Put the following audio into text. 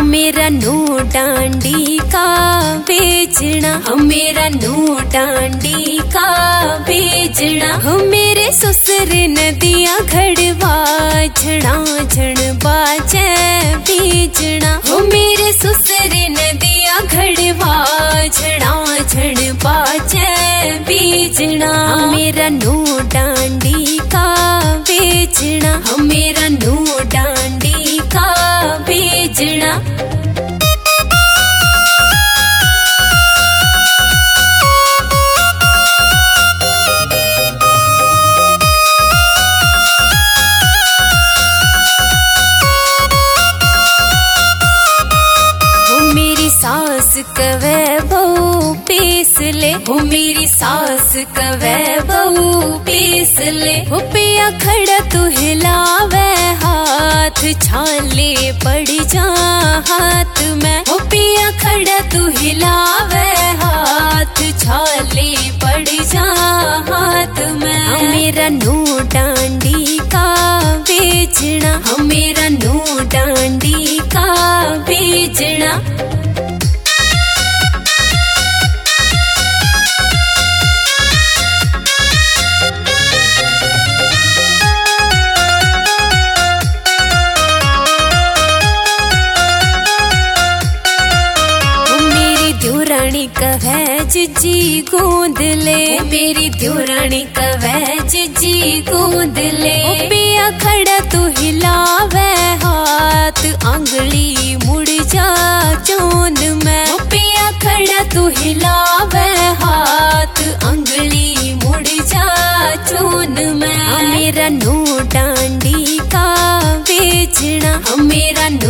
मेरा नू डांडी का बेचना, मेरा नू डांडी का बेचना। मेरे ससुर नदिया घड़वा झड़ा झड़ बाजे बेचना। मेरे ससुर नदिया घड़वा झड़ा झड़ बाजे बेचना। मेरा नू डांडी का बेचना, मेरा नू डांडी का बेचना। सास कवे बहू पीस ले, मेरी सास कवे बहू पीस ले। पिया खड़ा तू हिलावे हाथ, छाले पड़ जा हाथ में। पिया खड़ा तू हिलावे हाथ, छाले पड़ जा हाथ में। मेरा नू डांडी का बेचना, मेरा नू डांडी का बेचना। कवे जिजी गोद ले, मेरी द्योरानी कवे जिजी गोद ले। पिया खड़ा तू हिलावे हाथ, आंगली मुड़ जा चोंद में। पिया खड़ा तू हिलावे हाथ, आंगली मुड़ जा चोंद में। मेरा नू डांडी का बेचना, मेरा नू